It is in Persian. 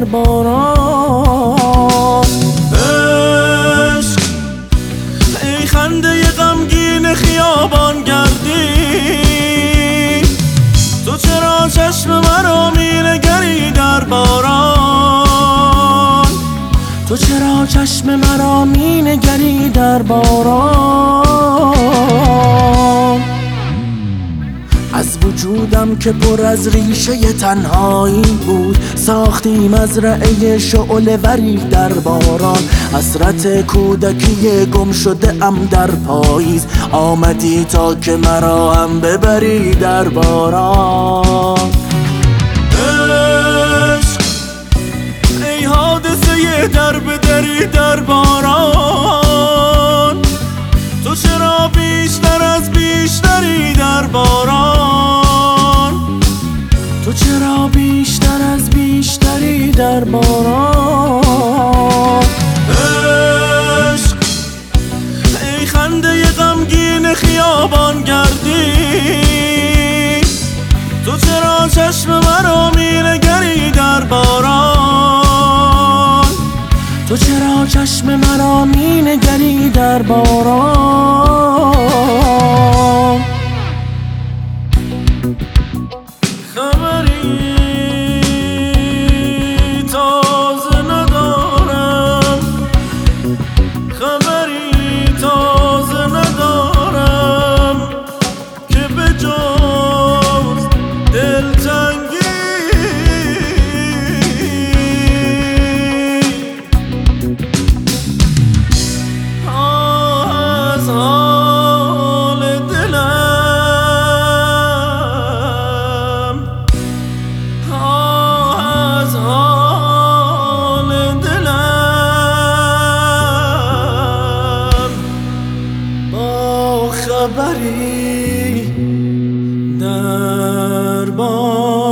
در باران. عشق ای خنده غمگین خیابان گردی، تو چرا چشم مرا می‌نگری در باران؟ تو چرا چشم مرا می‌نگری در باران؟ از وجودم که پر از ریشه تنهایی بود، ساختی مزرعه شعله وری در باران. حسرت کودکی گم شده ام در پاییز، آمدی تا که مرا هم ببری در باران. عشق ای حادثه در بدری در باران، تو چرا بیشتر از بیشتری در باران؟ تو چرا بیشتر از بیشتری در باران؟ عشق ای خنده غمگین خیابان گردی، تو چرا چشم مرا می‌نگری در باران؟ تو چرا چشم مرا می‌نگری در باران؟ خبری تازه ندارم، خبری تازه ندارم که به جز دلتنگی از حال دلم، از حال دلم با خبری در باران.